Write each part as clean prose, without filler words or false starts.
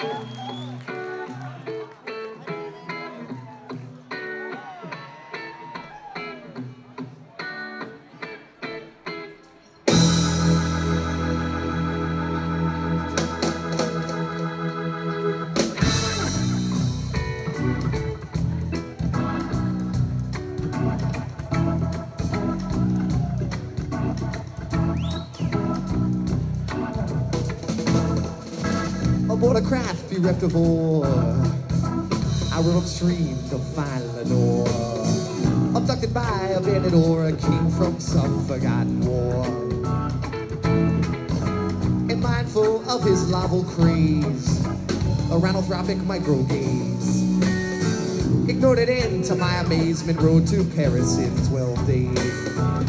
Aboard a craft bereft of oar, I rode upstream to find Lenore. Abducted by a bandit or a king from some forgotten war. And mindful of his novel craze, a rhinothropic micro-gaze. Ignored it and to my amazement rode to Paris in 12 days.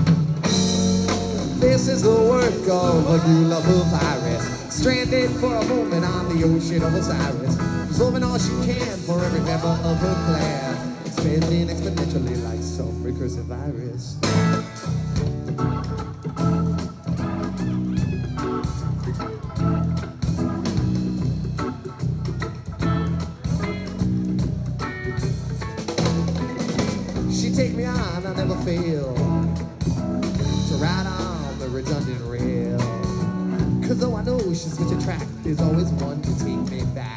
This is the work of a Gula Papyrus, stranded for a moment on the ocean of Osiris, absorbing all she can for every member of her clan, expanding exponentially like some recursive virus. She take me on, I never fail to ride on the redundant rail. Cause though I know she's switching track, there's always one to take me back.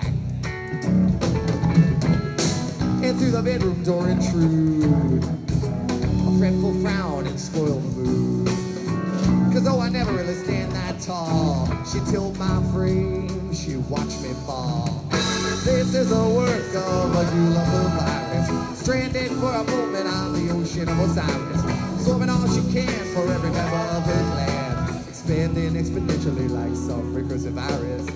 And through the bedroom door intrude a fretful frown and spoil the mood. Cause though I never really stand that tall, she tilt my frame, she watch me fall. This is the work of a Gula Papyrus, stranded for a moment on the ocean of Osiris, absorbing all she can for every member of her clan, expanding exponentially like some recursive virus.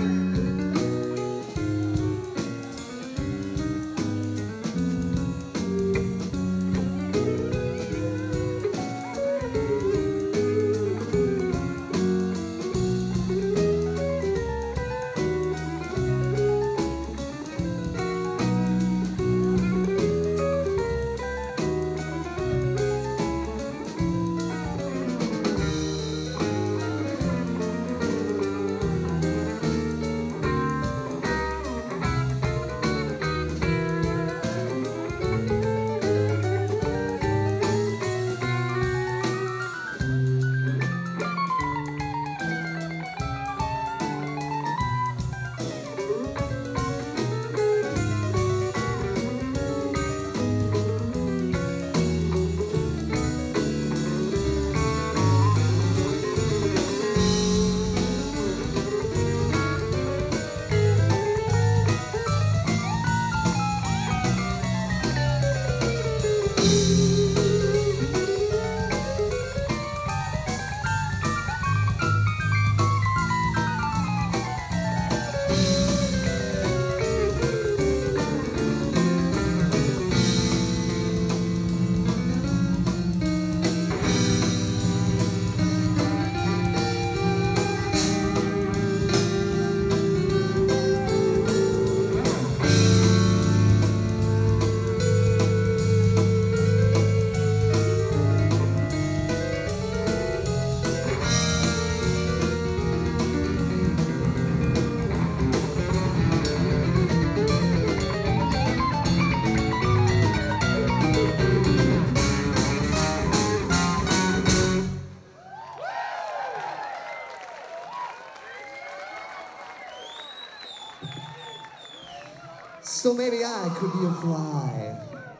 So maybe I could be a fly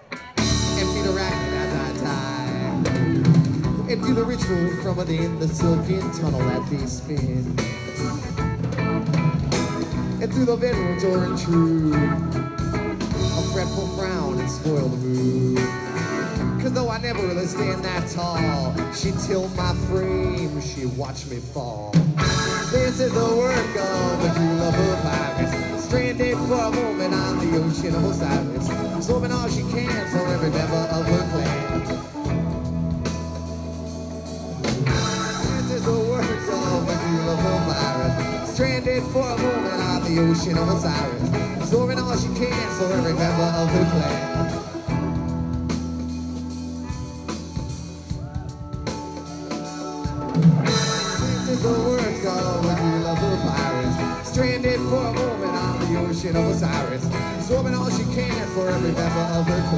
and feed a racket as I tie, and do the ritual from within the silken tunnel that they spin, and through the bedroom door intrude a fretful frown and spoil the mood. Cause though I never really stand that tall, she tilt my frame, she watch me fall. This is the work of a Gula Papyrus, stranded for a moment on the ocean of Osiris, absorbing all she can for every member of her clan. This is the work of a Gula Papyrus, stranded for a moment on the ocean of Osiris, absorbing all she can for every member of her clan. This is the work of a Gula Papyrus, stranded for a moment on the ocean of Osiris, absorbing all she can for every member of her